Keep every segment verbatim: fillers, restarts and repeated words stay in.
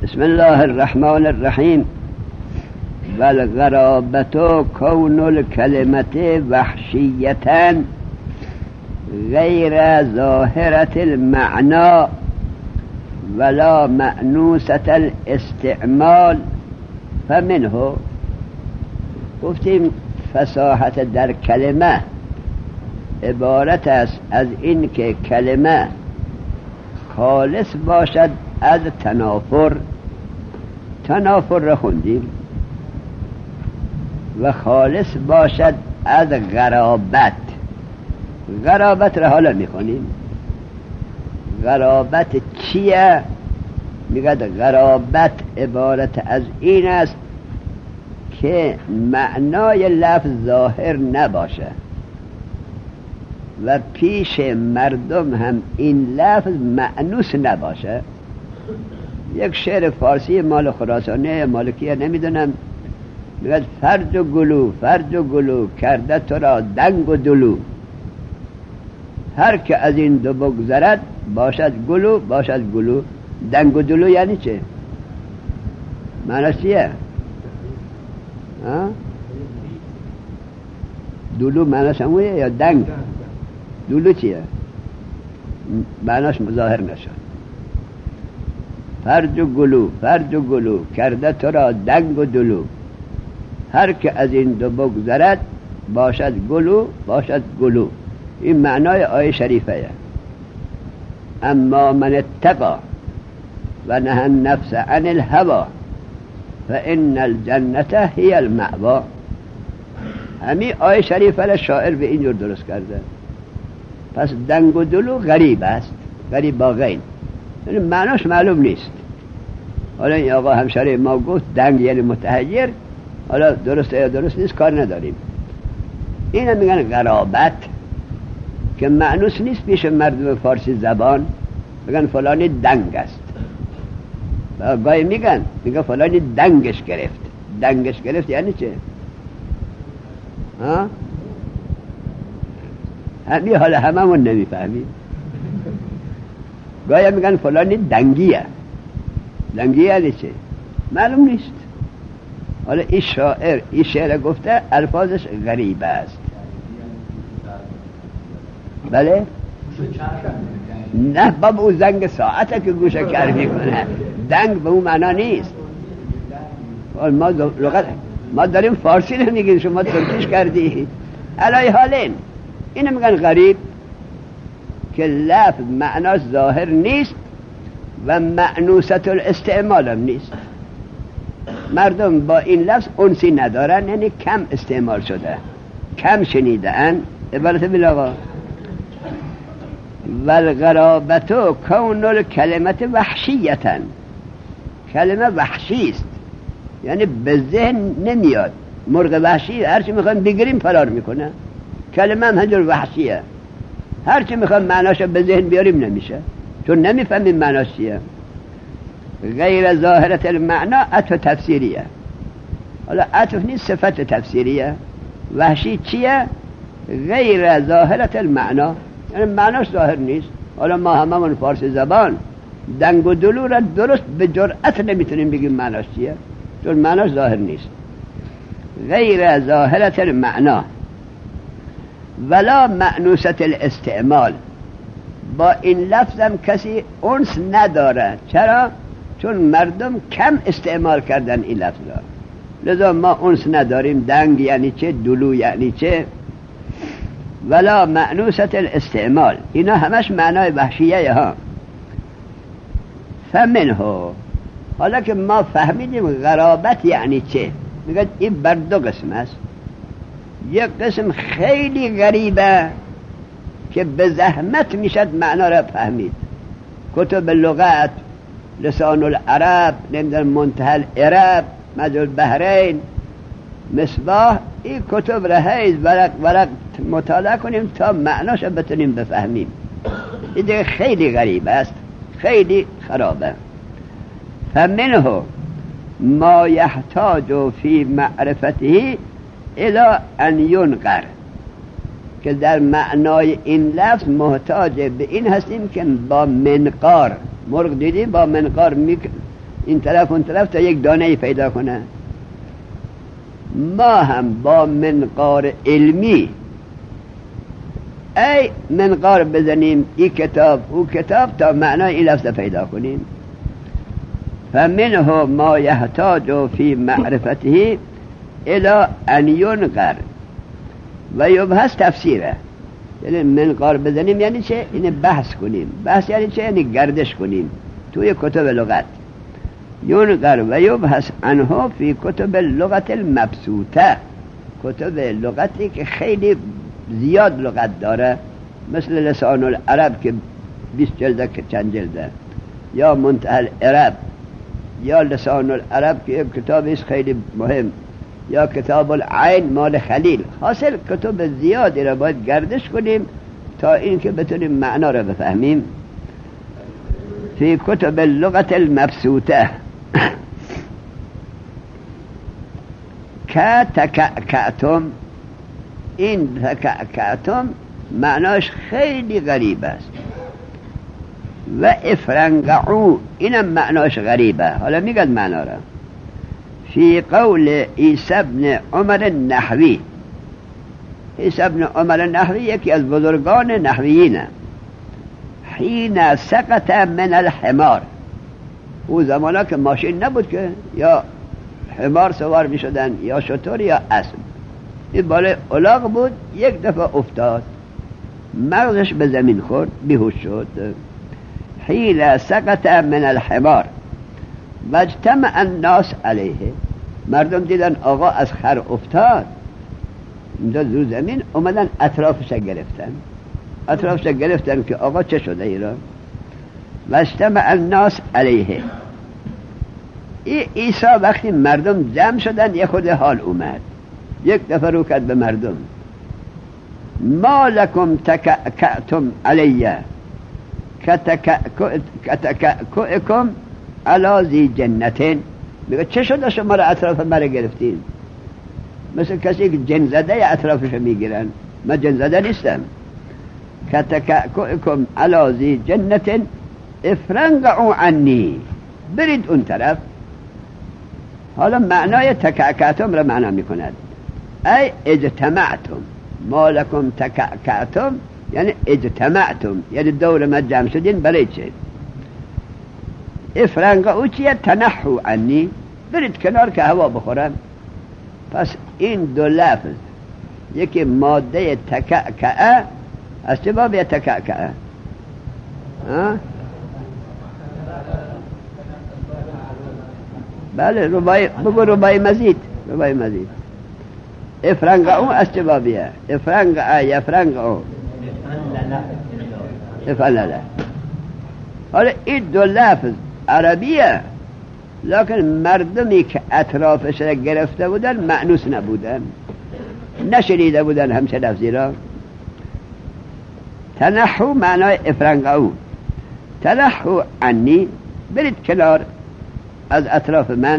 بسم الله الرحمن الرحیم. والغرابة كون الكلمة وحشية غير ظاهرة المعنى ولا مأنوسة الاستعمال. فمنه گفتیم فصاحت در کلمه عبارت است از این که کلمه خالص باشد از تنافر. تنافر را خوندیم. و خالص باشد از غرابت. غرابت را حالا میخونیم. غرابت چیه؟ میگه غرابت عبارت از این است که معنای لفظ ظاهر نباشه و پیش مردم هم این لفظ مأنوس نباشه. یک شعر فارسی مال خراسانه مالکیه نمیدونم، میگه فرج و گلو فرج و گلو کرده تو را دنگ و دلو، هر که از این دو بگذرد باشد گلو باشد گلو. دنگ و دلو یعنی چه؟ معنیش چیه؟ دلو معنیش همونه یا دنگ؟ دلو چیه؟ معنیش مظاهر نشد. فرج و گلو فرج و گلو کرده تو را دنگ و دلو، هر که از این دو بگذرد باشد گلو باشد گلو. این معنای آیه شریفه. اما من اتقا و نهى النفس عن الهوى فإن الجنة هي المأوى. همین آیه شریفه شاعر به اینجور درست کرده. پس دنگ و دلو غریب است، غریب با غین، یعنی معناش معلوم نیست. حالا این آقا همشهری ما گفت دنگ یعنی متحیر، حالا درسته یا درست نیست کار نداریم. اینو میگن غرابت که معنوس نیست پیش مردم فارسی زبان. میگن فلانی دنگ است. و گاهی میگن میگن فلانی دنگش گرفت. دنگش گرفت یعنی چه؟ ها؟ همین حالا هممون نمیفهمیم. گاهی میگن فلانی دنگیه. دنگیه یعنی چه؟ معلوم نیست. حالا این شاعر این شعر گفته الفاظش غریب است. بله؟ نه بابا او زنگ ساعته که گوشه کر میکنه. دنگ به اون معنا نیست. ما لغت ما داریم فارسی نمیگیم، شما ترکیش کردی. علای حالین اینو میگن غریب که لفظ معناش ظاهر نیست و مأنوسة الاستعمال هم نیست. مردم با این لفظ انسی ندارن، یعنی کم استعمال شده، کم شنیدن. عبارت بلاغا والغرابة کون الکلمة وحشیة. کلمه وحشی است، یعنی به ذهن نمیاد. مرغ وحشی هرچی میخوان بگیریم فرار میکنه. کلمه هم همجور وحشیه، هرچی میخوان معناش به ذهن بیاریم نمیشه، چون نمیفهمیم معناش چیه. غیر ظاهرت المعنی عطف تفسیریه. حالا عطف نیست، صفت تفسیریه. وحشی چیه؟ غیر ظاهرت المعنی، یعنی معناش ظاهر نیست. حالا ما هممون فارسی زبان دنگ و دلو را درست به جرأت نمیتونیم بگیم معناش چیه، چون معناش ظاهر نیست. غیر ظاهرت المعنی ولا مأنوسة الاستعمال. با این لفظ هم کسی انس نداره. چرا؟ چون مردم کم استعمال کردن این لفظ را، لذا ما انس نداریم. دنگ یعنی چه؟ دلو یعنی چه؟ ولا مأنوسة الاستعمال، اینا همش معنای وحشیه ها. فمنه، حالا که ما فهمیدیم غرابت یعنی چه، میگه این بر دو قسم است. یک قسم خیلی غریبه که به زحمت میشد معنا را فهمید. کتب لغت، لسان العرب، نمیدونم منتهى العرب، مجموع البحرین، مصباح، این کتب را هیچ ورق ورق مطالعه کنیم تا معناش بتونیم بفهمیم. این دیگه خیلی غریب است، خیلی خرابه. فمنه ما یحتاج فی معرفته الی ان ینقر، که در معنای این لفظ محتاج به این هستیم که با منقار، مرغ دیدی با منقار این طرف اون طرف تا یک دانه پیدا کنه. ما هم با منقار علمی ای منقار بزنیم این کتاب او کتاب تا معنای این لفظ پیدا کنیم. فمنه ما یحتاج فی معرفته الى ان ینقر و یبحث تفسیره. یعنی منقار بزنیم یعنی چه؟ یعنی بحث کنیم. بحث یعنی چه؟ یعنی گردش کنیم توی کتب لغت. ینقر و یبحث عنه فی کتب اللغت المبسوطه، کتب لغتی که خیلی زیاد لغت داره، مثل لسان العرب که بیست جلده که چند جلده، یا منتهى العرب، یا لسان العرب که یک کتابی است خیلی مهم، یا کتاب العین مال خلیل. حاصل کتب زیادی را باید گردش کنیم تا این که بتونیم معنا را بفهمیم. فی کتب اللغت المبسوطه که تکعکعتم، این تکعکعتم معناش خیلی غریب است. و افرنگعو اینم معناش غریبه. حالا میگد معنا را. فی قول عیسی ابن عمر النحوی، عیسی ابن عمر النحوی یکی از بزرگان نحویینه. حین سقط من الحمار، او زمانا که ماشین نبود که یا حمار سوار می شدن یا شتر یا اسب، این بالای الاغ بود، یک دفعه افتاد، مغزش به زمین خورد، بیهوش شد. حین سقط من الحمار و اجتمع الناس علیه، مردم دیدن آقا از خر افتاد، اونجا رو زمین اومدن اطرافش گرفتن اطرافش گرفتن که آقا چه شده ایران. و اجتمع الناس علیه، ای عیسی وقتی مردم جمع شدن یک خود حال اومد، یک دفعه رو کرد به مردم، ما لکم تکعکعتم علیه کتکعکعکم علی ذی جنتین. میگه چه شده شما را اطراف مرا گرفتین؟ مثل کسی که جن زده اطرافش میگیرن. من جن زده نیستم. کتکعکعکم علی ذی جنتین افرنگعوا عنی، برید اون طرف. حالا معنای تکعکعتم را معنا میکند ای اجتمعتم، ما لکم تکعکعتم یعنی اجتمعتم، یعنی دور ما جمع شدین برای چه؟ افرنگعوا چیه؟ تنحو عنی، برید کنار که هوا بخورم. پس این دو لفظ، یکی ماده تکعکعه، از چه باب تکعکعه؟ بله ربای، بگو ربای مزید، ربای مزید. افرنگعوا از چه بابیه؟ افرنگعه یفرنگعوا افعلله. حالا این دو لفظ عربیه، لکن مردمی که اطرافش را گرفته بودن معنوس نبودن، نشنیده بودن همچه لفظی را. تنحو معنای افرنگعوا، تنحو عنی، برید کنار از اطراف من.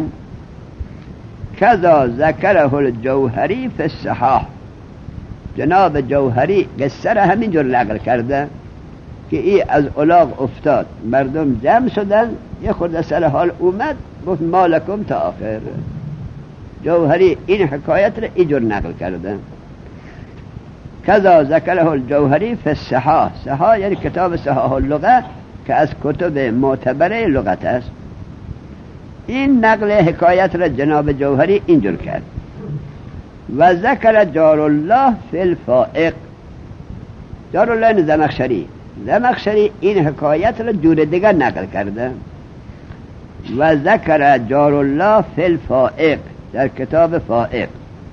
کذا ذکره الجوهری فی الصحاح، جناب جوهری قصه را همینجور نقل کرده که ای از الاغ افتاد، مردم جمع شدن، یه خورده سر حال اومد، گفت مالکم تا آخر. جوهری این حکایت را اینجور نقل کرده. کذا ذکره الجوهری فی الصحاح، صحاح یعنی کتاب صحاح اللغه که از کتب معتبره لغت است. این نقل حکایت را جناب جوهری اینجور کرد. و ذکر جار الله فی الفائق، جار الله زمخشری، زمخشری این حکایت را جور دیگر نقل کرده. و ذکر جار الله فی الفائق، در کتاب فائق،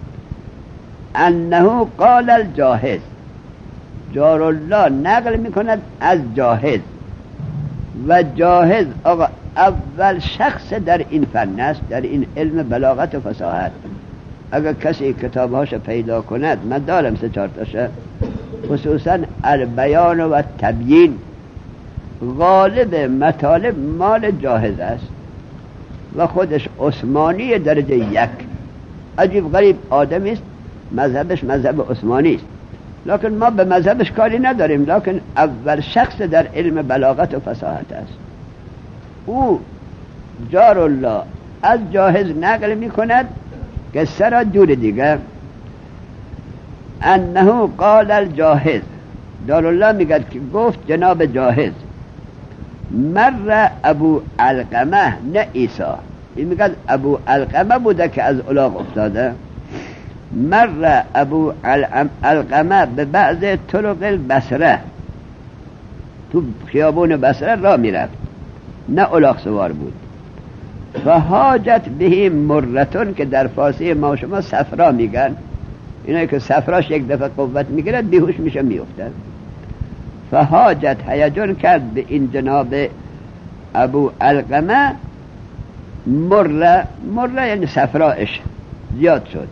انه قال الجاهز، جار الله نقل میکند از جاهز. و جاهز آقا اول شخص در این فن است، در این علم بلاغت و فصاحت. اگر کسی کتابهاش پیدا کند، من دارم سه چهار تاشه، خصوصا البیان و تبیین، غالب مطالب مال جاهز است و خودش عثمانی درجه یک. عجیب غریب آدمی است، مذهبش مذهب عثمانی است، لکن ما به مذهبش کاری نداریم، لکن اول شخص در علم بلاغت و فصاحت است. او جار الله از جاهز نقل می کند قصه را جور دیگر، انه قال الجاهز، جار الله میگد که گفت جناب جاهز، مر ابو علقمه نه عیسی، این میگد ابو علقمه بوده که از الاغ افتاده، مر ابو علقمه به بعض طرق البصره، تو خیابون بصره را میرفت، نه الاغ سوار بود، فحاجت به مرتون که در فارسی ما شما صفرا میگن، اینایی که صفراش یک دفعه قوت میگیره بیهوش میشه میفته، فحاجت هیجان کرد به این جناب ابو علقمه مره، مره یعنی صفرایش زیاد شد،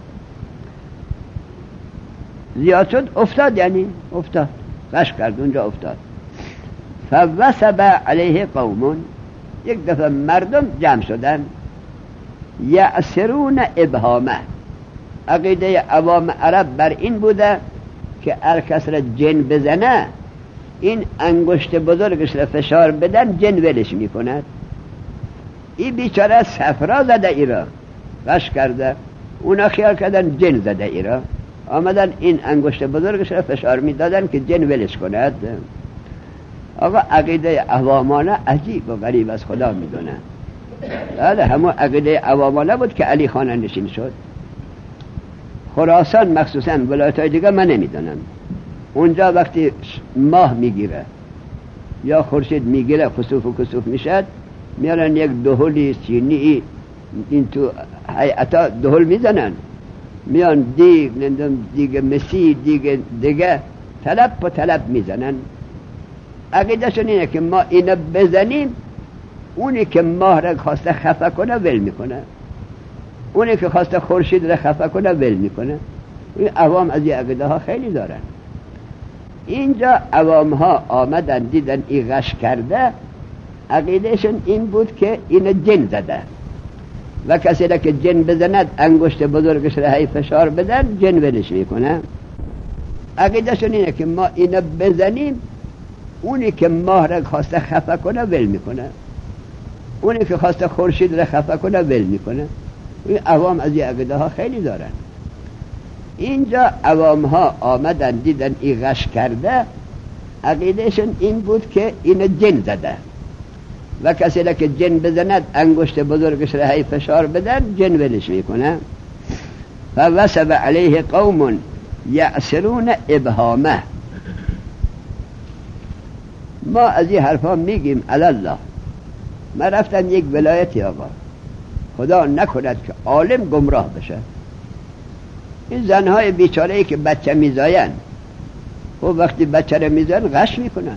زیاد شد افتاد، یعنی افتاد غش کرد اونجا افتاد، فوثب علیه قومون، یک دفعه مردم جمع شدن، یعصرون ابهامه، عقیده عوام عرب بر این بوده که هر کس را جن بزنه این انگشت بزرگش را فشار بدن جن ولش میکند، این بیچاره صفرا زده ایرا غش کرده، اونا خیال کردن جن زده ایرا، آمدن این انگشت بزرگش را فشار میدادن که جن ولش کند. آقا عقیده عوامانه عجیب و غریب از خدا میدونه، بله همون عقیده عوامانه بود که علی خانه نشین شد. خراسان مخصوصا ولایت‌های دیگه من نمیدونم، اونجا وقتی ماه میگیره یا خورشید میگیره خسوف و کسوف میشد، میارن یک دهلی سینی این تو هیئتا دهل میزنن، میان دیگ نمیدونم دیگه مسی دیگه دیگه طلب و طلب میزنن، عقیدهشون اینه که ما اینو بزنیم اونی که ماه را خواسته خفه کنه ول میکنه، اونی که خواسته خورشید را خفه کنه ول میکنه. این عوام از این عقیده ها خیلی دارن. اینجا عوام ها آمدن دیدن این غش کرده، عقیدهشون این بود که این جن زده و کسی را که جن بزند انگشت بزرگش را هی فشار بدن جن ولش میکنه. عقیدهشون اینه که ما اینو بزنیم اونی که ماه را خواسته خفه کنه ول میکنه، اونی که خواسته خورشید را خفه کنه ول میکنه. این عوام از این عقیده ها خیلی دارن. اینجا عوام ها آمدن دیدن این غش کرده، عقیدهشون این بود که این جن زده و کسی را که جن بزند انگشت بزرگش را هی فشار بدن جن ولش میکنه. فوثب علیه قوم یعصرون ابهامه. ما از این حرفا میگیم الله. ما رفتم یک ولایتی آقا، خدا نکند که عالم گمراه بشه، این زنهای بیچاره ای که بچه میزاین و وقتی بچه رو میزاین غش میکنن،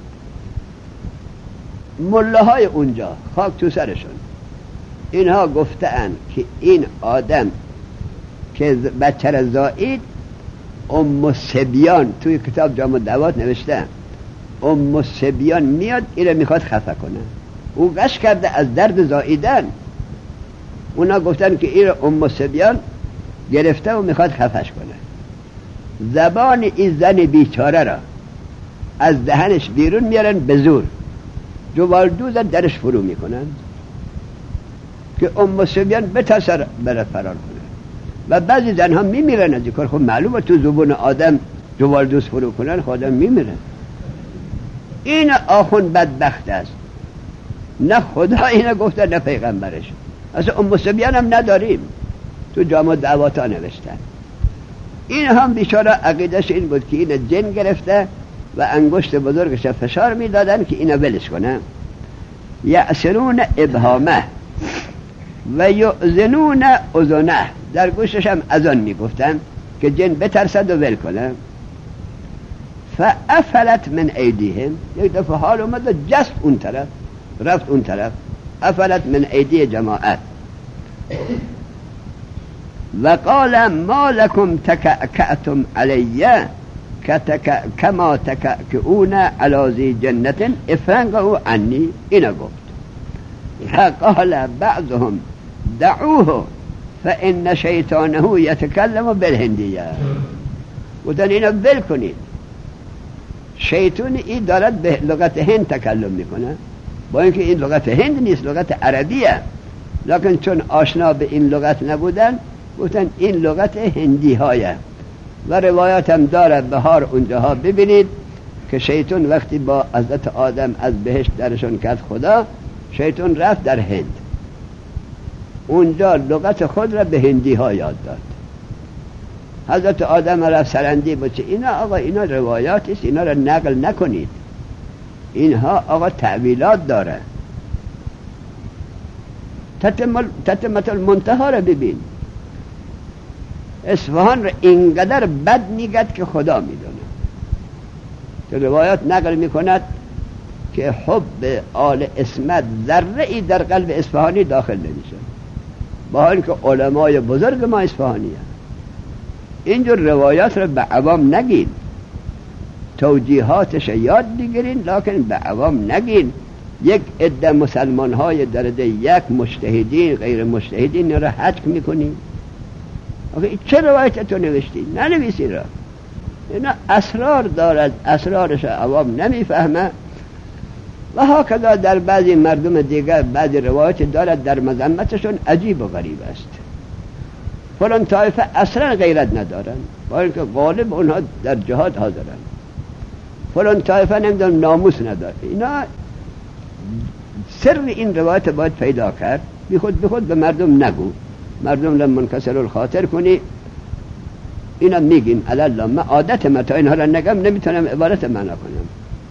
ملاهای اونجا خاک تو سرشون، اینها گفتن که این آدم که بچه رو زایید ام سبیان، توی کتاب جامع دوات نوشته ام سبیان میاد این رو میخواد خفه کنه، او غش کرده از درد زاییدن، اونا گفتن که این ام سبیان گرفته و میخواد خفش کنه. زبان این زن بیچاره را از دهنش بیرون میارن به زور، جوالدوز درش فرو میکنن که ام سبیان بترسه بره فرار کنه. و بعضی زنها میمیرن از این کار. خب معلومه تو زبون آدم جوالدوز فرو کنن خودم میمیرن. این آخون بدبخت است، نه خدا اینو گفته نه پیغمبرش. اصلا ام سبیان هم نداریم، تو جامع دعواتا نوشتن. این هم بیچاره عقیدش این بود که این جن گرفته و انگشت بزرگش فشار میدادن که اینو ولش کنه. یعصرون ابهامه و یؤذنون اذنه، در گوشش هم اذان میگفتن که جن بترسد و ول کنه. فافلت من ایدیهم، یک دفعه حال اومد جست اون طرف، رفت اون طرف. افلت من ایدی جماعت و قال ما لكم تكأكأتم علی کما تكأكؤون علی ذی جنة افرنقوا عنی. اینا گفت. فقال بعضهم دعوه فإن شیطانه یتکلم بالهندیه. گفتن اینا ول کنید، شیطان ای دارد به لغت هند تکلم میکنه. با اینکه این لغت هند نیست، لغت عربیه، لکن چون آشنا به این لغت نبودن گفتن این لغت هندی هایه. و روایات هم داره بهار اونجاها ببینید که شیطان وقتی با حضرت آدم از بهشت درشون کرد خدا، شیطان رفت در هند، اونجا لغت خود را به هندی ها یاد داد. حضرت آدم رفت سرندی بچه اینا آقا اینا روایات است، اینا را نقل نکنید، اینها آقا تعویلات داره. تتمت المنتهی را ببین، اصفهان را اینقدر بد میگد که خدا میدونه. تو روایات نقل میکند که حب آل اسمت ذره ای در قلب اصفهانی داخل نمیشه، با حالی که علمای بزرگ ما اصفهانی هست. اینجور روایات را به عوام نگین، توجیهاتش یاد بگیرین لکن به عوام نگین. یک عده مسلمان های درجه یک مجتهدین غیر مجتهدین را حذف میکنین. آخه چه روایت تو نوشتی؟ ننویسی را. اینا اسرار دارد، اسرارش عوام نمیفهمه. و هاکذا در بعضی مردم دیگر بعضی روایت دارد در مذمتشون عجیب و غریب است. فلان طایفه اصلا غیرت ندارن، با اینکه غالب اونها در جهاد حاضرن. فلان طایفه نمیدونم ناموس نداره. اینا سر این روایت باید پیدا کرد، بی خود بی خود به مردم نگو، مردم لم منکسر الخاطر کنی. اینا میگیم الله، من عادت من تا اینها را نگم نمیتونم عبارت معنا کنم.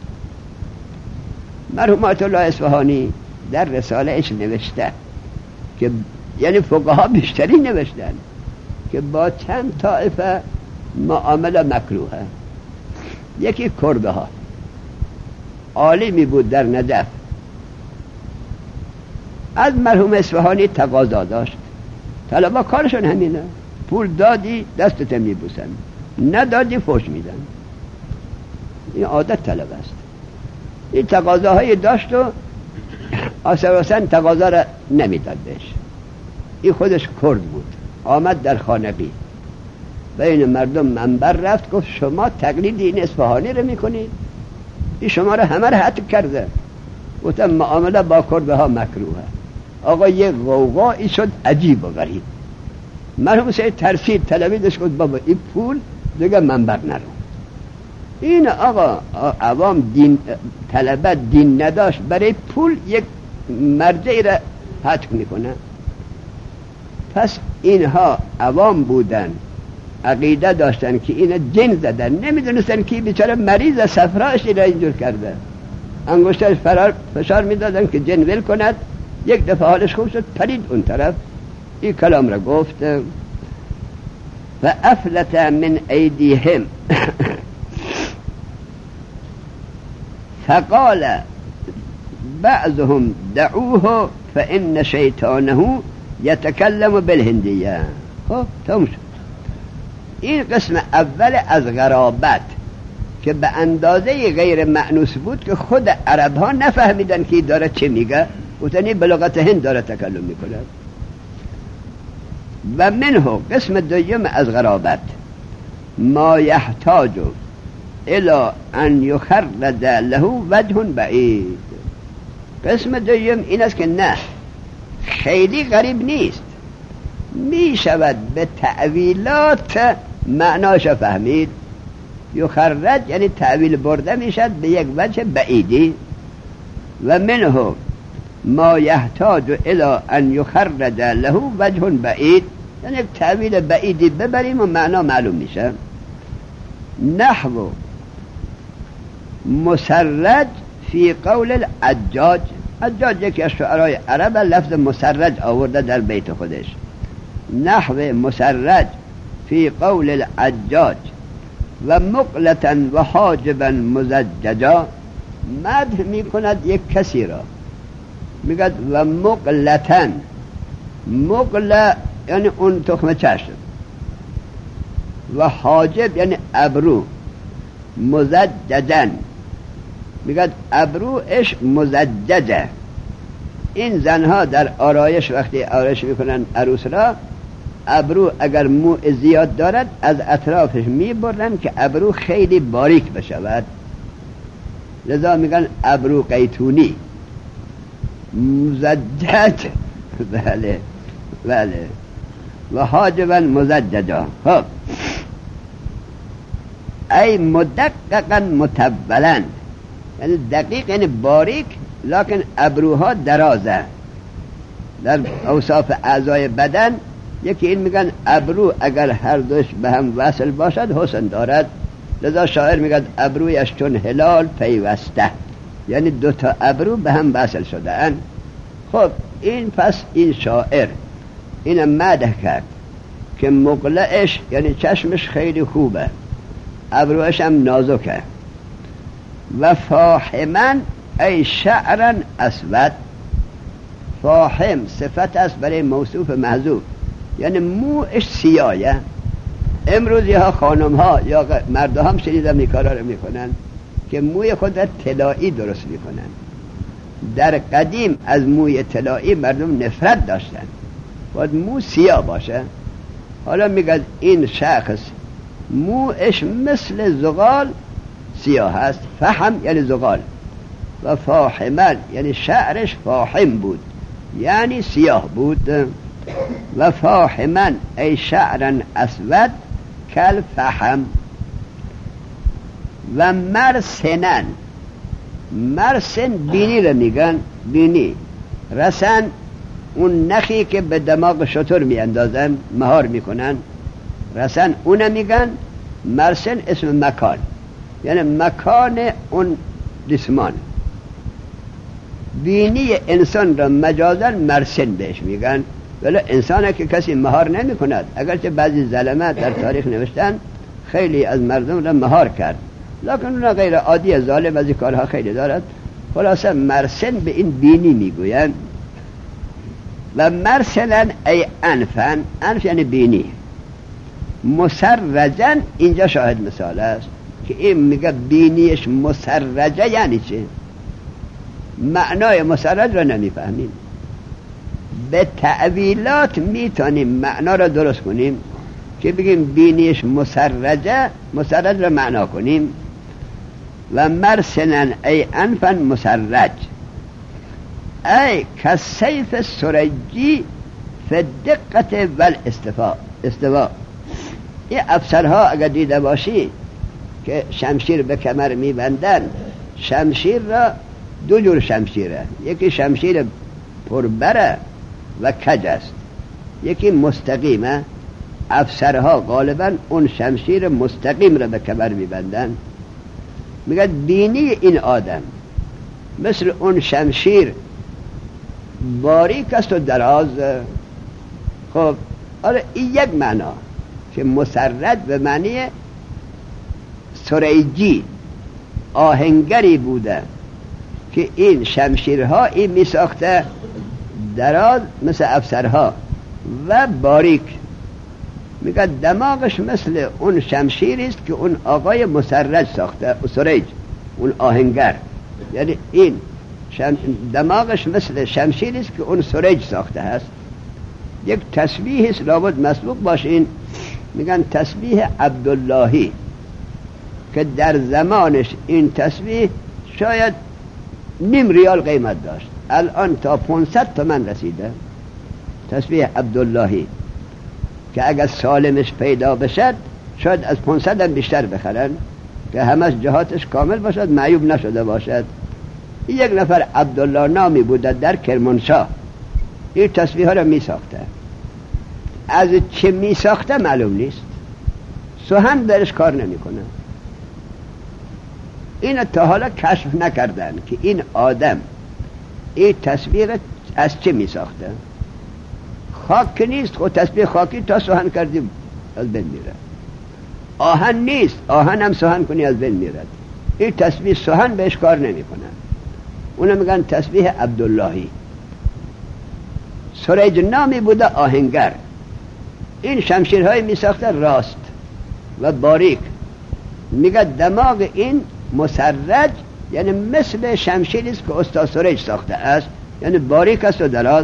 مرحوم آیت الله اصفهانی در رساله اش نوشته که یعنی فقها بیشتری نوشتن که با چند طائفه معامله مکروهه. یکی کرده ها، عالمی بود در نجف، از مرحوم اصفهانی تقاضا داشت. طلبا کارشون همینه، پول دادی دستت میبوسن، ندادی فوش میدن. این عادت طلب است. این تقاضاهای داشت و آسراسن تقاضا را نمیداد بهش. این خودش کرد بود، آمد در خانقی بین مردم منبر رفت گفت شما تقلید این اصفهانی رو میکنید، این شما رو همه رو حد کرده. گفتم معامله با کرده ها مکروهه. آقا یک غوغایی شد عجیب و غریب. مرحوم سید ترسید، طلبیدش گفت بابا این پول دیگه منبر نرو. این آقا عوام دین طلبه دین نداشت، برای پول یک مرجعی را حتم میکنه. پس اینها عوام بودن، عقیده داشتن که این جن زدن، نمیدونستن که بیچاره مریض صفراش را اینجور کرده. انگشتش فرار فشار میدادن که جن ول کند، یک دفعه حالش خوب شد پرید اون طرف. این کلام را گفت و افلت من ایدیهم فقال بعضهم دعوه فإن شیطانه یتکلم بالهندیه. خب تمام شد. این قسم اول از غرابت که به اندازه غیر مأنوس بود که خود عرب ها نفهمیدن که داره چه میگه، گفتنی به لغت هند داره تکلم میکنه. و منه قسم دوم از غرابت ما یحتاج الى ان یخرج له وجه بعید. قسم دوم این است که نه خیلی غریب نیست، می شود به تعویلات معناش فهمید. یخرج یعنی تعویل برده می شود به یک وجه بعیدی. و منه ما یحتاج الى ان یخرج له وجه بعید، یعنی یک تعویل بعیدی ببریم و معنا معلوم میشه. نحو مسرج فی قول العجاج. عجاج یکی از شعرای عرب لفظ مسرج آورده در بیت خودش. نحو مسرج فی قول العجاج و مقلتا و حاجبا مزججا. مدح می کند یک کسی را، میگد و مقلتا، مقل یعنی اون تخم چشم، و حاجب یعنی ابرو، مزججن میگد ابروش مزججه. این زنها در آرایش وقتی آرایش میکنن عروس را، ابرو اگر مو زیاد دارد از اطرافش میبرن که ابرو خیلی باریک بشود، لذا میگن ابرو قیتونی. مزجج بله بله و حاجبا مزججا. خب ای مدققا متولا، یعنی دقیق یعنی باریک، لکن ابروها درازه. در اوصاف اعضای بدن یکی این میگن ابرو اگر هر دوش به هم وصل باشد حسن دارد، لذا شاعر میگن ابرویش چون هلال پیوسته، یعنی دو تا ابرو به هم وصل شده ان. خب این پس این شاعر این مدح کرد که مقلعش یعنی چشمش خیلی خوبه، ابروش هم نازکه. و فاحمن ای شعرا اسود، فاحم صفت است برای موصوف محذوف، یعنی موش سیاهه. امروز ها خانم ها یا مرد هم شنیدم این کارا رو میکنن که موی خود را طلایی درست میکنن. در قدیم از موی طلایی مردم نفرت داشتن، باید مو سیاه باشه. حالا میگه این شخص موش مثل زغال سیاه است، فحم یعنی زغال، و فاحمن یعنی شعرش فاحم بود یعنی سیاه بود. و فاحمن ای شعرا اسود کل فحم. و مرسنن، مرسن بینی رو میگن، بینی. رسن اون نخی که به دماغ شتر میاندازن مهار میکنن، رسن اون میگن. مرسن اسم مکان، یعنی مکان اون جسمان. بینی انسان را مجازن مرسن بهش میگن، ولی انسان که کسی مهار نمی کند. اگرچه بعضی ظلمه در تاریخ نوشتن خیلی از مردم را مهار کرد، لکن اون غیر عادی ظالم از این کارها خیلی دارد. خلاصه مرسن به این بینی میگوین. و مرسلن ای انفن، انف یعنی بینی. مسرجن اینجا شاهد مثال است که این میگه بینیش مسرجه یعنی چه؟ معنای مسرج را نمیفهمیم، به تعویلات میتونیم معنا را درست کنیم که بگیم بینیش مسرجه، مسرج را معنا کنیم. و مرسنن ای انفن مسرج ای کسیف سرجی فی دقت والاستواء. استواء این افسرها اگر دیده باشی که شمشیر به کمر میبندن، شمشیر را دو جور شمشیره، یکی شمشیر پربره و کج است، یکی مستقیمه. افسرها غالبا اون شمشیر مستقیم را به کمر میبندن. میگه بینی این آدم مثل اون شمشیر باریک است و دراز. خب آره این یک معنا که مسرج به معنی سریجی، آهنگری بوده که این شمشیرها این می ساخته دراز مثل افسرها و باریک. میگه دماغش مثل اون شمشیری است که اون آقای مسرج ساخته، سریج اون آهنگر، یعنی این شم... دماغش مثل شمشیری است که اون سریج ساخته هست. یک تسبیح است لابد مسبوق باشین، میگن تسبیح عبداللهی، که در زمانش این تسبیح شاید نیم ریال قیمت داشت، الان تا پانصد تومن رسیده. تسبیح عبداللهی که اگر سالمش پیدا بشد شاید از پانصد هم بیشتر بخرن، که همش جهاتش کامل باشد، معیوب نشده باشد. یک نفر عبدالله نامی بوده در کرمانشاه، این تسبیح ها را می ساخته. از چه می ساخته معلوم نیست، سوهن درش کار نمی کنه. این تا حالا کشف نکردن که این آدم این تسبیح از چه می ساخته. خاک نیست، خود تسبیح خاکی تا سوهن کردیم از بین میره. آهن نیست، آهن هم سوهن کنی از بین میرد. این تسبیح سوهن بهش کار نمی کنن. اونو میگن تسبیح عبداللهی. سریج نامی بوده آهنگر. این شمشیرهای می ساخته راست و باریک. میگه دماغ این مسرج یعنی مثل شمشیری است که استاد سریج ساخته است، یعنی باریک است و دراز.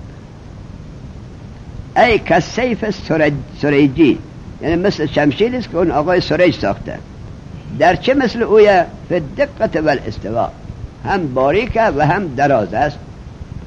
ای کسیف سرج سریجی یعنی مثل شمشیری است که اون آقای سریج ساخته. در چه مثل اویه؟ فی دقت والاستواء، هم باریکه و هم دراز است.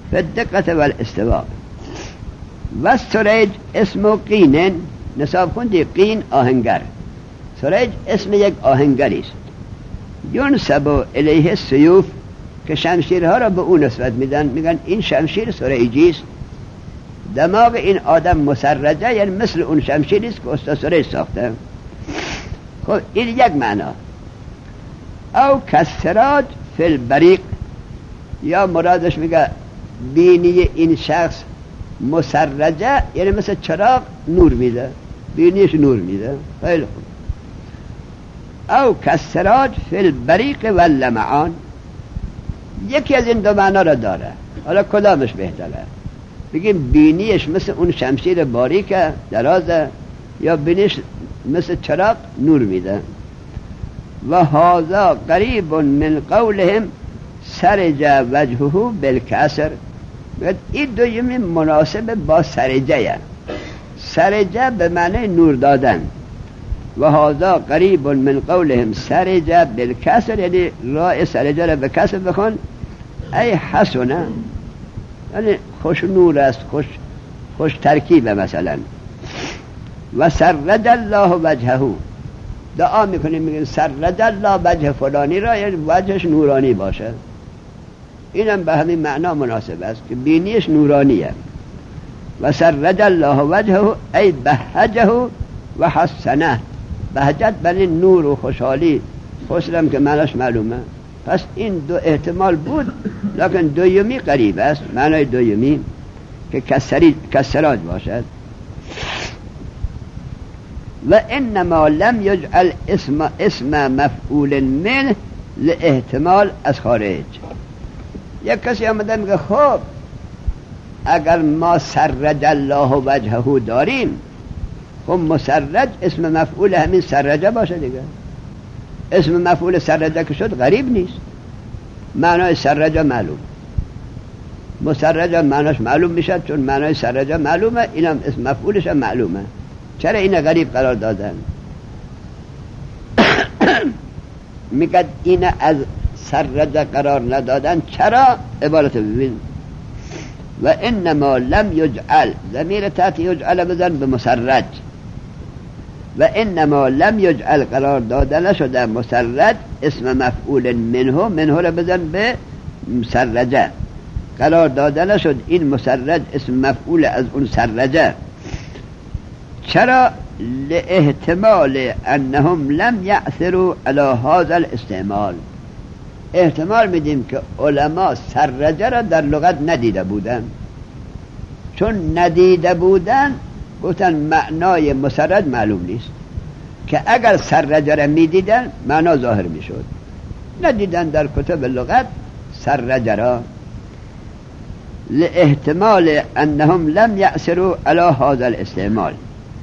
بالدقة والاستواء. و سریج اسم قین، نصاب خوندی قین آهنگر، سریج اسم یک آهنگری است. ینسب الیه السیوف که شمشیرها را به اون نسبت میدن، میگن این شمشیر سریجی است. دماغ این آدم مسرجه، یعنی مثل اون شمشیری است که استاد سریج ساخته. خب این یک معنا. او کسراج فی البریق، یا مرادش میگه بینی این شخص مسرجه، یعنی مثل چراغ نور میده، بینیش نور میده. خیلی خوب. او کسراج فی البریق و اللمعان، یکی از این دو معنا را داره. حالا کدامش بهتره؟ بگیم بینیش مثل اون شمشیر باریکه درازه، یا بینیش مثل چراغ نور میده. و هذا قریب من قولهم سرج وجهه بالکسر، این دویمی مناسب با سرجه، سرجه به معنی نور دادن. و هذا قریب من قولهم سرج بالکسر، یعنی رای سرجه را به کسر بخون، ای حسنه، یعنی خوش نور است، خوش, خوش ترکیبه. مثلا و سرج الله وجهه، دعا میکنیم میگن سرج الله وجه فلانی را، یعنی وجهش نورانی باشه. اینم به همین معنا مناسب است که بینیش نورانیه. و سرج الله وجهه ای بهجه و حسنه، بهجت بنی نور و خوشحالی، خوشلم که معناش معلومه. پس این دو احتمال بود، لکن دویمی قریب است، معنای دویمی که کسری کسراج باشد. و انما لم یجعل اسم اسم مفعول منه لاحتمال از خارج. یک کسی آمده میگه خب اگر ما سرج الله وجهه داریم، خب مسرج اسم مفعول همین سرجه باشه دیگه. اسم مفعول سرجه که شد غریب نیست، معنای سرجه معلوم، مسرجه معناش معلوم میشه، چون معنای سرجه معلومه، اینم اسم مفعولش هم معلومه. چرا این غریب قرار دادن؟ میگه این از سرجه قرار ندادن، چرا؟ عبارت ببین. و انما لم یجعل، ضمیر تحت یجعل بزن به مسرج. و انما لم یجعل قرار داده نشده مسرج اسم مفعول منه، منه را بزن به مسرجه، قرار داده نشد این مسرج اسم مفعول از اون سرجه. چرا؟ لاحتمال انهم لم یأثروا علی هذا الاستعمال، احتمال میدیم که علما سرجه را در لغت ندیده بودن، چون ندیده بودن گفتن معنای مسرج معلوم نیست، که اگر سرجه را میدیدن معنا ظاهر میشد. ندیدن در کتب لغت سرجه را. لاحتمال انهم لم یأثروا علی هذا الاستعمال.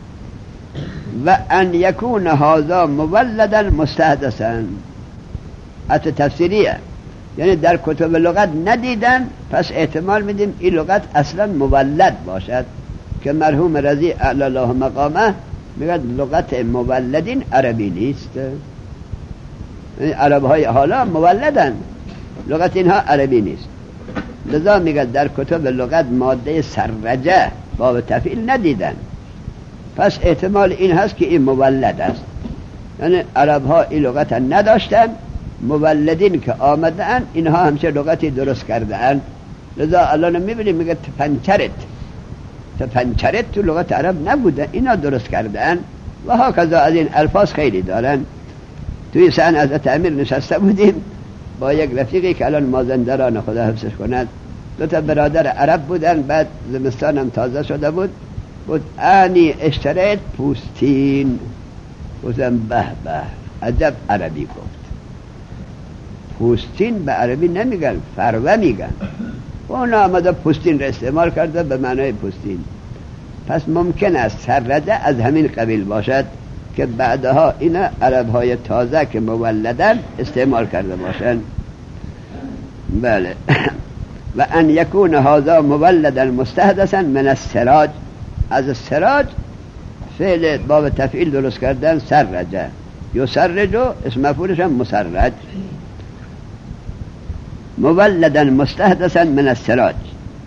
و ان یکون هذا مولدا مستحدثا، حتی تفسیریه، یعنی در کتب لغت ندیدن، پس احتمال میدیم این لغت اصلا مولد باشد، که مرحوم رضی اعلی الله مقامه میگه لغت مولدین عربی نیست، یعنی عرب های حالا مولدن، لغت اینها عربی نیست. لذا میگه در کتب لغت ماده سرجه باب تفعیل ندیدن، پس احتمال این هست که این مولد است، یعنی عرب ها این لغت نداشتن، مولدین که آمدن اینها همچه لغتی درست کردن. لذا الان میبینیم میگه تپنچرت، تپنچرت تو لغت عرب نبوده، اینا درست کردن. و ها کذا از این الفاظ خیلی دارن. توی سن از امیر نشسته بودیم با یک رفیقی که الان مازندران، خدا حفظش کند، دو تا برادر عرب بودن، بعد زمستان هم تازه شده بود، بود انی اشتریت پوستین. گفتم به به، عجب عربی گفت. پوستین به عربی نمیگن، فروه میگن. اون آمده پوستین را استعمال کرده به معنای پوستین. پس ممکن است سرده از همین قبیل باشد که بعدها اینا عرب های تازه که مولدن استعمال کرده باشند. بله. و ان یکون هذا مولدا مستحدثا من السراج، از السراج فعل باب تفعیل درست کردن سرجه، یسرجو اسم مفعولش هم مسرج. مولدا مستحدثا من السراج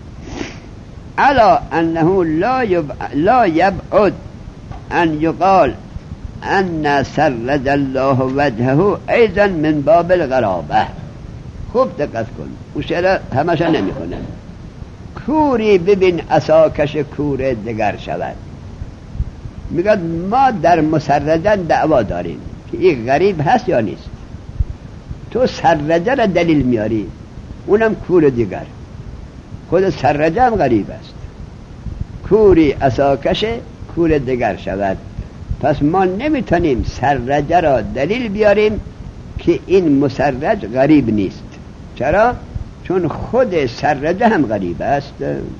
على انه لا يب... لا يبعد ان يقال ان سرد الله وجهه ایضا من باب الغرابه. خوب دقت کن، اون شعر همشا نمی کنم. کوری ببین عصاکش کور دگر شود. میگه ما در مسرجن دعوا داریم که این غریب هست یا نیست. تو سرجه را دلیل میاری، اونم کور دیگر. خود سرجه هم غریب است. کوری عصاکش کور دیگر شود. پس ما نمیتونیم سرجه را دلیل بیاریم که این مسرج غریب نیست. چرا؟ چون خود سرجه هم غریب است.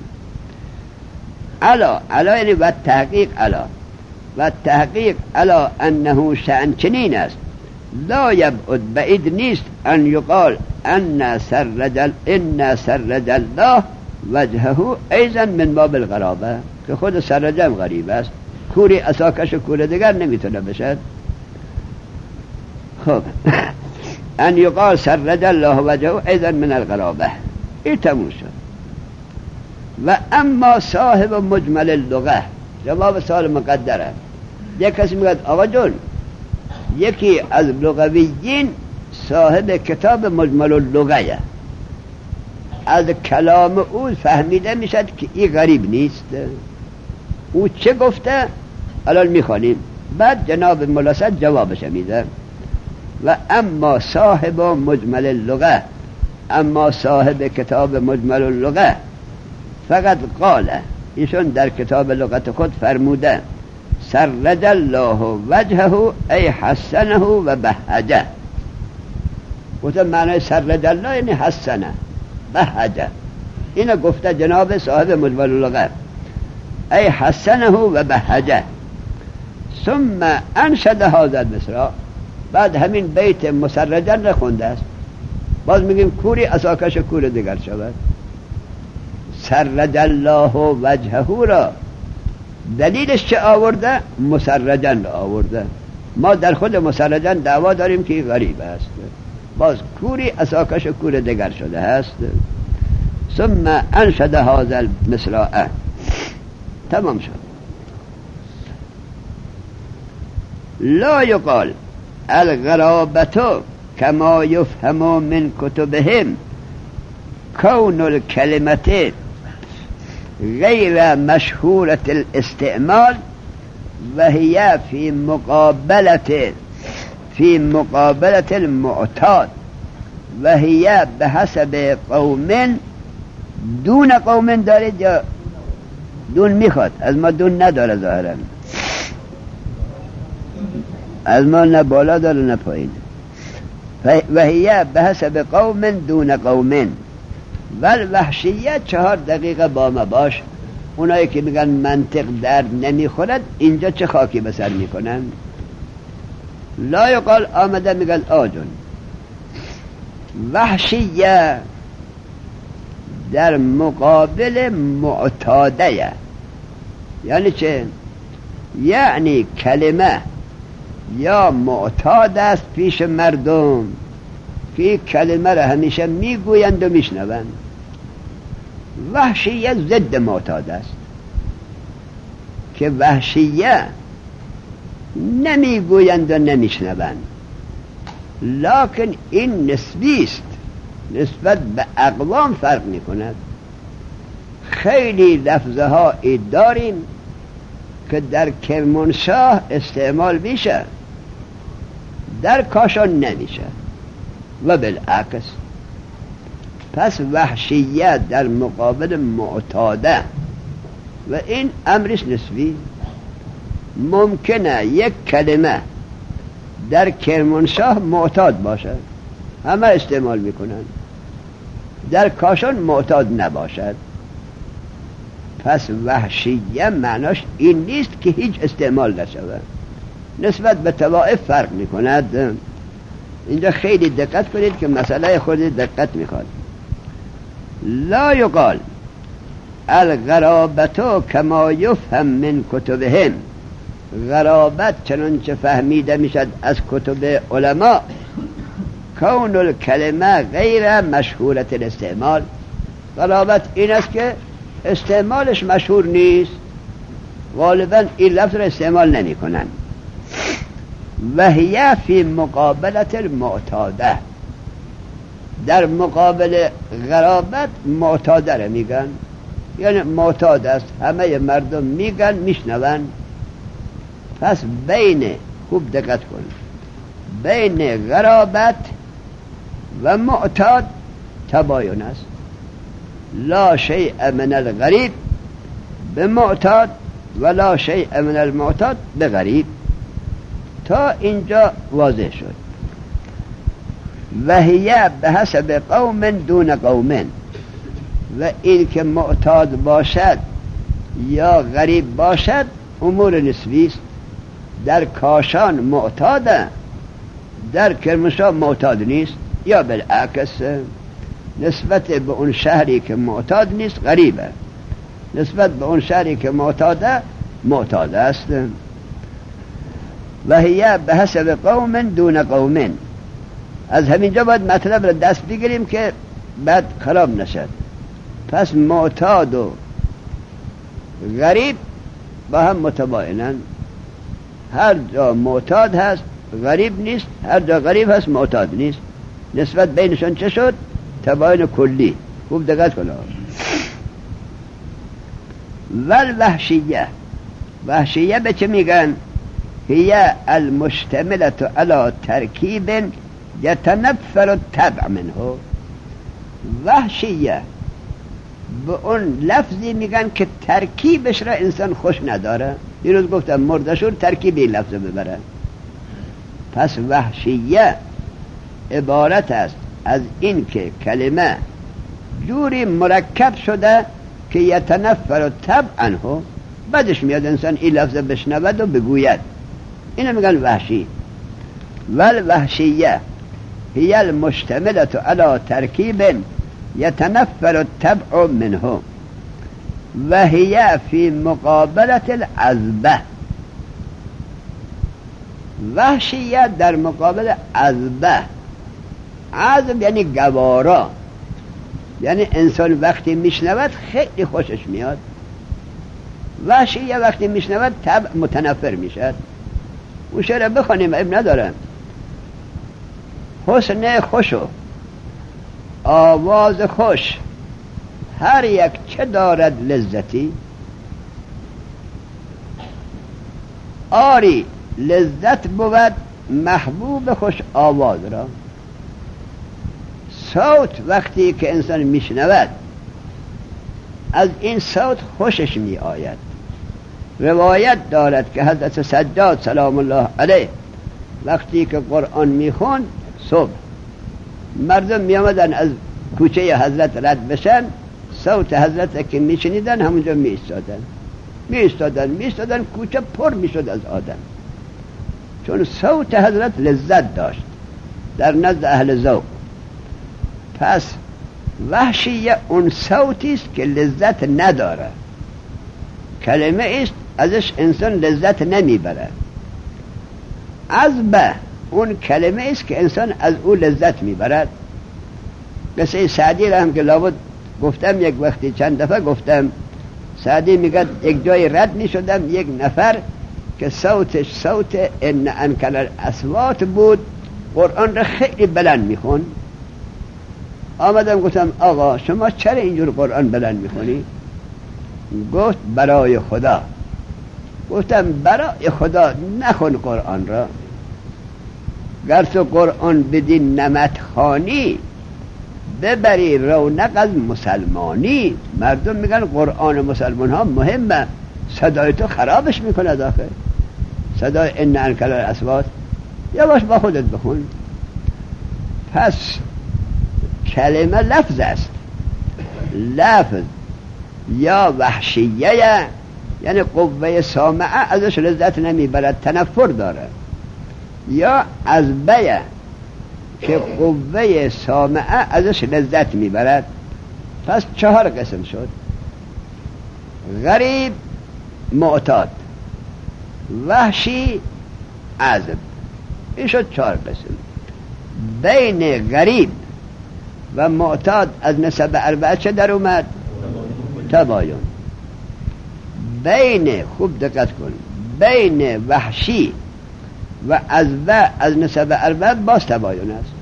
علا علا یعنی و تحقیق علا و تحقیق علا انه شأن چنین است. لا یبعد بعید نیست ان یقال ان سرج ان سرج الله وجهه ایضا من باب الغرابه، که خود سرجه هم غریب است. کوری عصاکش کور دیگر نمیتونه بشد. خب ان یقال سرج الله وجهه ایضا من الغرابه، این تموم شد. و اما صاحب مجمل اللغه، جواب سوال مقدره. یک کسی میگه آقا جون، یکی از لغویین صاحب کتاب مجمل اللغه، از کلام او فهمیده میشد که این غریب نیست. او چه گفته الان میخوانیم، بعد جناب ملاصد جوابش میده. و اما صاحب مجمل اللغه، اما صاحب کتاب مجمل اللغه فقط قاله، ایشون در کتاب لغت خود فرموده سرج الله وجهه ای حسنه و بهجه. گفته معنی سرج الله یعنی حسنه بهجه. اینو گفته جناب صاحب مجمل اللغه ای حسنه و بهجه. ثم انشد هذا المصرع، بعد همین بیت مسرجن را خونده است. باز میگیم کوری عصاکش کور دیگر شود. سرج الله وجهه را دلیلش چه آورده؟ مسرجن آورده. ما در خود مسرجن دعوا داریم که غریب است. باز کوری عصاکش کور دیگر شده است. ثم انشد هذا المصرع، تمام شد. لا يقال الغرابة كما يفهم من كتبهم كون الكلمة غير مشهورة الاستعمال وهي في مقابلة في مقابلة المعتاد وهي بحسب قوم دون قوم. دارید یا دون میخواد؟ از ما دون نداره ظاهرا، از ما نه بالا داره نه پایین. وهي بحسب قوم دون قوم. والوحشیت چهار دقیقه با ما باش. اونایی که میگن منطق در نمیخورد اینجا چه خاکی به سر میکنن؟ لا یقال آمده میگن آجون وحشیه در مقابل معتاده. یعنی چه؟ یعنی کلمه یا معتاد است پیش مردم که کلمه را همیشه میگویند و میشنوند. وحشیه ضد معتاد است که وحشیه نمیگویند و نمیشنوند، لکن این نسبی است، نسبت به اقوام فرق میکند. خیلی لفظه ها داریم که در کرمانشاه استعمال میشه، در کاشان نمیشه و بالعکس. پس وحشیه در مقابل معتاده و این امرش نسبی. ممکنه یک کلمه در کرمانشاه معتاد باشه، همه استعمال میکنن، در کاشان معتاد نباشد. پس وحشیه معناش این نیست که هیچ استعمال نشود، نسبت به طوائف فرق میکند. اینجا خیلی دقت کنید که مسئله خود دقت میخواد. لا یقال الغرابة کما یفهم من کتبهم، غرابت چنانچه فهمیده میشد از کتب علما، کون الکلمه غیر مشهورت الاستعمال. غرابت این است که استعمالش مشهور نیست، غالبا این لفظ را استعمال نمی کنن. وهیه فی مقابلت المعتاده، در مقابل غرابت معتاده را میگن، یعنی معتاد است، همه مردم میگن میشنون. پس بین، خوب دقت کن، بین غرابت و معتاد تباین است. لا شیء من الغریب به معتاد ولا شیء من المعتاد به غریب. تا اینجا واضح شد. و هی به حسب قوم دون قوم، و این که معتاد باشد یا غریب باشد امور نسبی است. در کاشان معتاده، در کرمانشاه معتاد نیست، یا بالعکس نسبت به اون شهری که معتاد نیست غریبه، نسبت به اون شهری که معتاده معتاد است. و هی به حسب قوم دون قوم. از همینجا باید مطلب را دست بگیریم که بعد خراب نشد. پس معتاد و غریب با هم متباینن. هر جا معتاد هست غریب نیست، هر جا غریب هست معتاد نیست. نسبت بینشون چه شد؟ تباین کلی. خوب دقت کنید. والوحشیه، وحشیه به چه میگن؟ هی المشتملة علی ترکیب یتنفر الطبع منه. وحشیه به اون لفظی میگن که ترکیبش را انسان خوش نداره. دیروز گفتم مردشور ترکیبی لفظ ببره. پس وحشیه عبارت است از این که کلمه جوری مرکب شده که یتنفر الطبع عنه، بعدش میاد انسان این لفظ بشنود و بگوید. اینو میگن وحشی. والوحشیه هی المشتملة علی ترکیب یتنفر الطبع منه و هی فی مقابلت العذبه. وحشیه در مقابل عذبه. عذب یعنی گوارا، یعنی انسان وقتی میشنود خیلی خوشش میاد. وحشیه وقتی میشنود طبع متنفر میشد. اون شعر بخونیم اب ندارم. حسن خوشو آواز خوش هر یک چه دارد لذتی. آری لذت بود محبوب خوش آواز را. صوت وقتی که انسان میشنود از این صوت خوشش می آید. روایت دارد که حضرت سجاد سلام الله علیه وقتی که قرآن میخوند صبح مردم می آمدن از کوچه حضرت رد بشن، صوت حضرت که می شنیدن همونجا می ایستادن می ایستادن می ایستادن کوچه پر می شد از آدم، چون صوت حضرت لذت داشت در نزد اهل ذوق. پس وحشیه اون صوتی است که لذت نداره، کلمه است ازش انسان لذت نمیبره. عذبه اون کلمه است که انسان از او لذت میبرد. قصه سعدی را هم که لابد گفتم یک وقتی چند دفعه گفتم. سعدی میگه یک جای رد میشدم، یک نفر که صوتش صوت ان انکل الاصوات بود، قرآن را خیلی بلند میخون. آمدم گفتم آقا شما چرا اینجور قرآن بلند میخونی؟ گفت برای خدا. گفتم برای خدا نخون قرآن را، گر تو قرآن بدین نمت خانی ببری رونق از مسلمانی. مردم میگن قرآن مسلمان ها مهمه، صدای تو خرابش میکنه داخل صدای ان انکل الاصوات. یا باش با خودت بخون. پس کلمه لفظ است. لفظ یا وحشیه یعنی قوه سامعه ازش لذت نمیبرد، تنفر داره، یا عذبه که قوه سامعه ازش لذت میبرد. پس چهار قسم شد: غریب، معتاد، وحشی، عذب. این شد چهار قسم. بین غریب و معتاد از نسب اربعه چه در اومد؟ تباین بین، خوب دقت کن، بین وحشی و عذبه از نسب اربعه باز تباین است.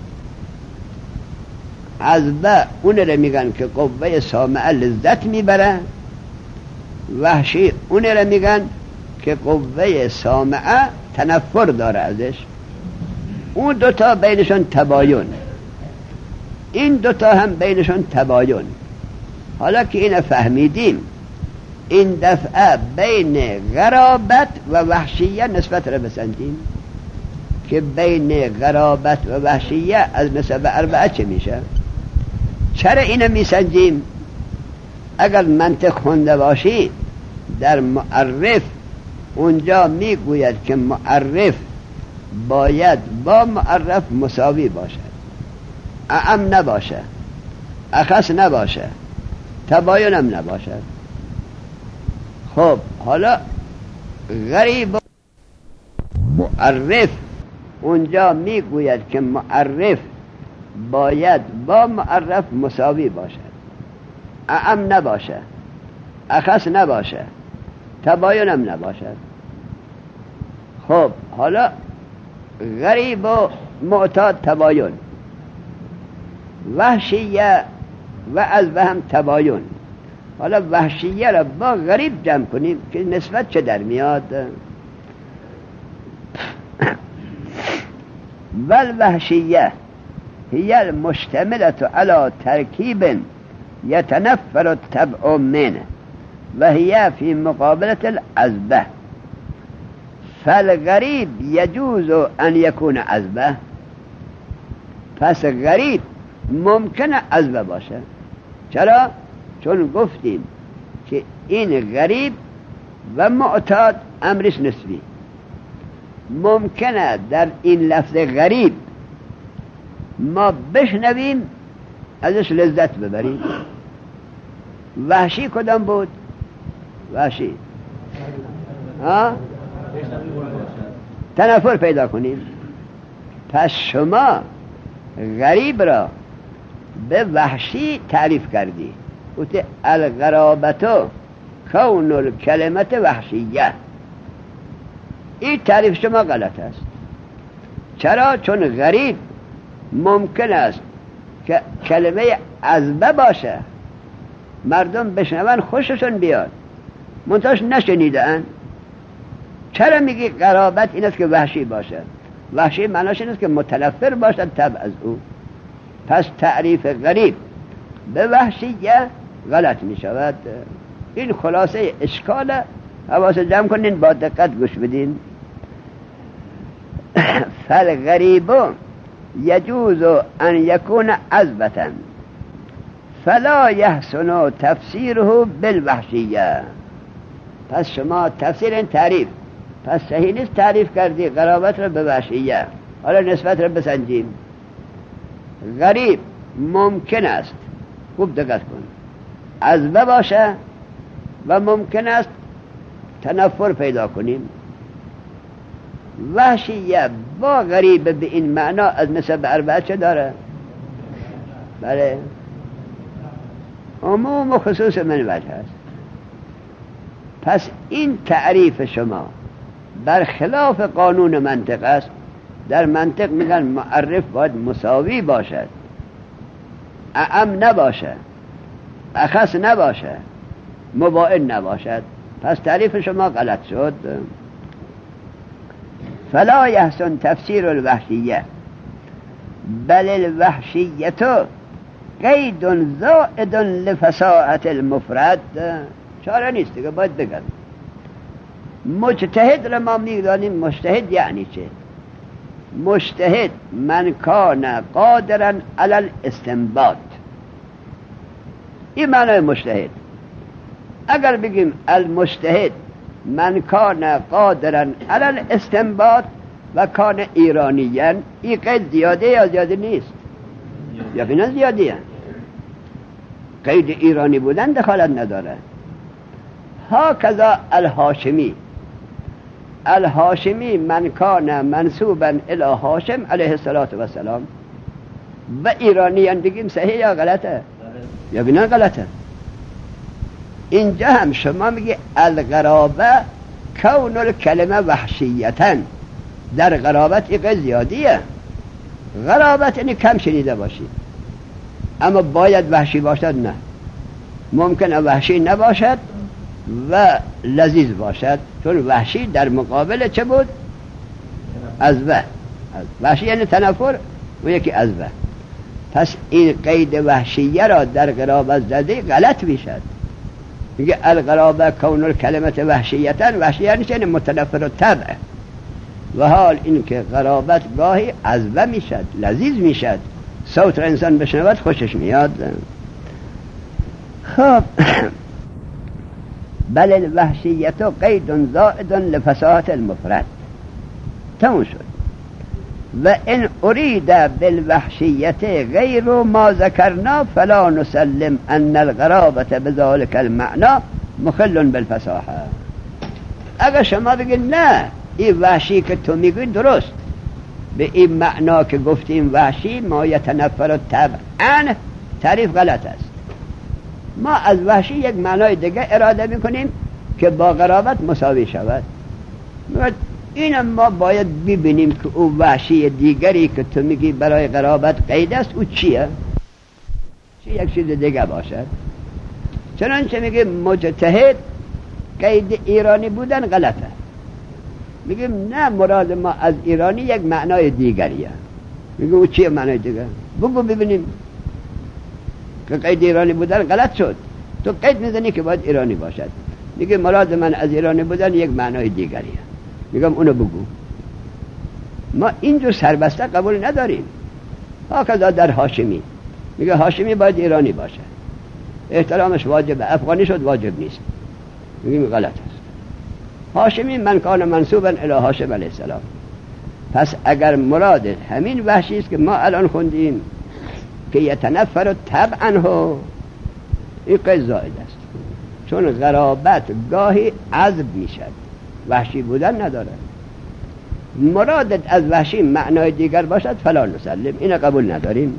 عذبه اون رو میگن که قوه سامعه لذت میبره، وحشی اون رو میگن که قوه سامعه تنفر داره ازش. اون دوتا بینشون تباین، این دوتا هم بینشون تباین. حالا که اینو فهمیدیم، این دفعه بین غرابت و وحشیه نسبت رو بسنجیم که بین غرابت و وحشیه از نسب اربعه چه میشه. چرا اینو میسنجیم؟ اگر منطق خونده باشی در معرف اونجا میگوید که معرف باید با معرف مساوی باشد، اعم نباشه، اخص نباشه، تباین هم نباشد. خب حالا غریب معرف اونجا میگوید که معرف باید با معرف مساوی باشد، اعم نباشه، اخص نباشه، تباین هم نباشد. خب حالا غریب و معتاد تباین، وحشیه و از به هم تباین. حالا وحشیه را با غریب جمع کنیم که نسبت چه در میاد؟ والوحشیه هی المشتملة على ترکیب یتنفر الطبع منه و هی فی مقابلة العذبه. فالغریب یجوز ان یکون عذبه، پس غریب ممکنه عذبه باشه. چرا؟ چون گفتیم که این غریب و معتاد امرش نسبی. ممکنه در این لفظ غریب ما بشنویم ازش لذت ببریم. وحشی کدام بود؟ وحشی ها؟ تنفر پیدا کنیم. پس شما غریب را به وحشی تعریف کردی، گفتی الغرابتو کون الکلمت وحشیه. این تعریف شما غلط است. چرا؟ چون غریب ممکن است که کلمه عذبه باشه، مردم بشنون خوششون بیاد، منتهاش نشنیدن. چرا میگی غرابت این است که وحشی باشه؟ وحشی معناش این است که متنفر باشد طبع از او. پس تعریف غریب به وحشیه غلط می شود. این خلاصه اشکال. حواس جمع کنین، با دقت گوش بدین. فالغریب یجوز ان یکون عذبة فلا یحسن تفسیره بالوحشیه. پس شما تفسیر این تعریف، پس صحیح نیست تعریف کردی غرابت را به وحشیه. حالا نسبت را بسنجیم. غریب ممکن است، خوب دقت کن، عذبه باشه و ممکن است تنفر پیدا کنیم. وحشیه با غریب به این معنا از نسب اربعه چه داره؟ بله، عموم و خصوص من وجه است. پس این تعریف شما برخلاف قانون منطق است. در منطق میگن معرف باید مساوی باشد، اعم نباشه، اخص نباشه، مباین نباشد. پس تعریف شما غلط شد. فلا یحسن تفسیر الوحشیه بل الوحشیه قید زائد لفصاحت المفرد. چاره نیست دیگه، باید بگم. مجتهد را ما میدانیم. مجتهد یعنی چه؟ مجتهد من کان قادرا علی الاستنباط. این معنی مجتهد. اگر بگیم المجتهد من کان قادرا علی الاستنباط و کان ایرانیاً، این قید زیاده یا زیاده نیست؟ یقینا زیادیه. قید ایرانی بودن دخالت نداره. ها کذا الهاشمی، الهاشمی من کان منصوبا الی هاشم علیه السلام. و ایرانیان بگیم صحیح یا غلطه؟ یقینا غلطه. اینجا هم شما میگه الغرابه کون الکلمه وحشیتن، در غرابت ایقه زیادیه. غرابت اینی کم شنیده باشید، اما باید وحشی باشد؟ نه، ممکنه وحشی نباشد و لذیذ باشد، چون وحشی در مقابل چه بود؟ عذبه. وحشی یعنی تنفر و یکی عذبه. پس این قید وحشیه را در غرابت زده غلط میشد. میگه الغرابه کون الکلمت وحشیتن، وحشی یعنی چه؟ متنفر الطبع. و حال این که غرابت گاهی عذبه میشد، لذیذ میشد، صوت را انسان بشنود خوشش میاد. خب بل الوحشیت قید زائد لفصاحت المفرد. تموم شد. و ان اريد بالوحشیت غیر ما ذکرنا فلا نسلم ان الغرابة بذلك المعنى مخل بالفصاحه. اگر شما بگید نه این وحشی که تو میگی درست، به این معنا که گفتیم وحشی ما یتنفر طبعا، تعریف غلط است. ما از وحشی یک معنای دیگه اراده میکنیم که با غرابت مساوی شود. این ما باید ببینیم که او وحشی دیگری که تو میگی برای غرابت قید است، او چیه؟ چی یک چیز دیگه باشد؟ چنانچه میگه مجتهد قید ایرانی بودن غلطه. میگیم نه، مراد ما از ایرانی یک معنای دیگریه. میگه او چیه معنای دیگر؟ بگو ببینیم. که قید ایرانی بودن غلط شد، تو قید میزنی که باید ایرانی باشد. میگه مراد من از ایرانی بودن یک معنای دیگریه. میگم اونو بگو. ما اینجور سربسته قبول نداریم. هاکذا در هاشمی میگه هاشمی باید ایرانی باشه، احترامش واجبه، افغانی شد واجب نیست. میگیم غلط است. هاشمی من کان منصوبا الی هاشم علیه السلام. پس اگر مراد همین وحشی است که ما الان خوندیم که یتنفر طبعا ها، این قید زائد است، چون غرابت گاهی عذب میشد، وحشی بودن نداره. مرادت از وحشی معنای دیگر باشد فلا نسلم، این قبول نداریم.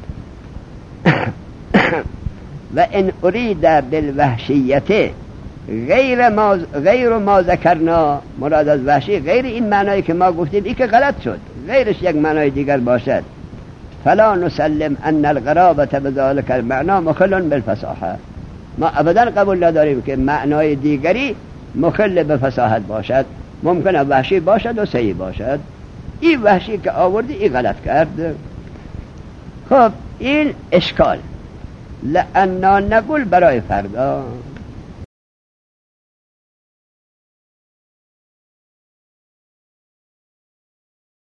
و ان اريد بالوحشیت غیر ما غیر ما ذکرنا، مراد از وحشی غیر این معنایی که ما گفتیم، این که غلط شد، غیرش یک معنای دیگر باشد، فلا نسلم ان الغرابة بذلك المعنى مخل بالفصاحه. ما ابدا قبول نداریم که معنای دیگری مخل به فصاحت باشد. ممکنه وحشی باشد و صحیح باشد. این وحشی که آوردی این غلط کرد. خب این اشکال لأننا نقول برای فردا